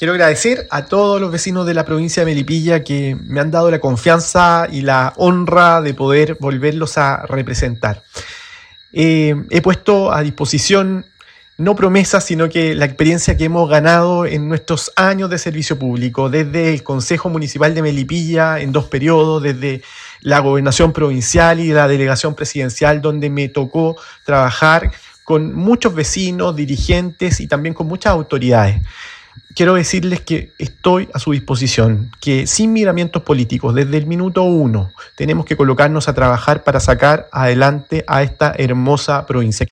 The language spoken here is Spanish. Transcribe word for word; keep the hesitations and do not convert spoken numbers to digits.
Quiero agradecer a todos los vecinos de la provincia de Melipilla que me han dado la confianza y la honra de poder volverlos a representar. Eh, he puesto a disposición no promesas, sino que la experiencia que hemos ganado en nuestros años de servicio público, desde el Consejo Municipal de Melipilla en dos periodos, desde la Gobernación Provincial y la Delegación Presidencial, donde me tocó trabajar con muchos vecinos, dirigentes y también con muchas autoridades. Quiero decirles que estoy a su disposición, que sin miramientos políticos, desde el minuto uno, tenemos que colocarnos a trabajar para sacar adelante a esta hermosa provincia.